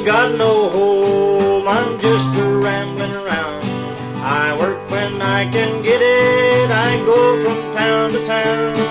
got no home, I'm just a rambling around. I work when I can get it, I go from town to town.